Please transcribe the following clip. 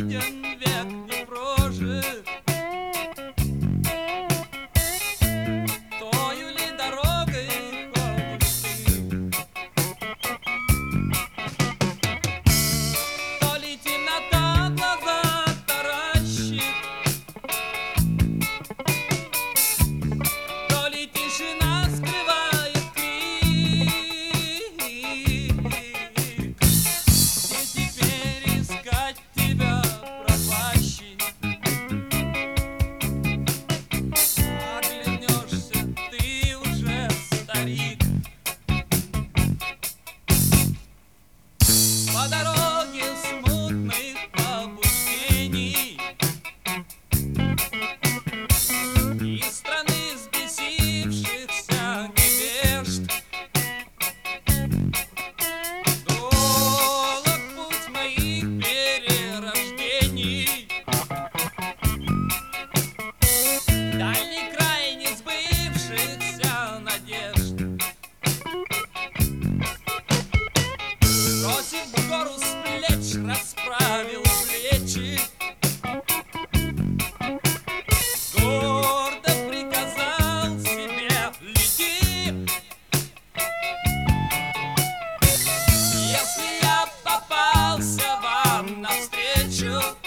виден, век не прожит. Тою ли дорогой ходишь ты? То ли темнота глаза таращит, то ли тишина скрывает крик. И теперь искать тебя пропащий. Оглянешься, ты уже старик. По дороге смутных побуждений из страны взбесившихся невежд долг путь моих перерождений, дальний край несбывшихся надежд. Бросив гору с плеч, расправил плечи, гордо приказал себе: лети. Если я попался вам навстречу,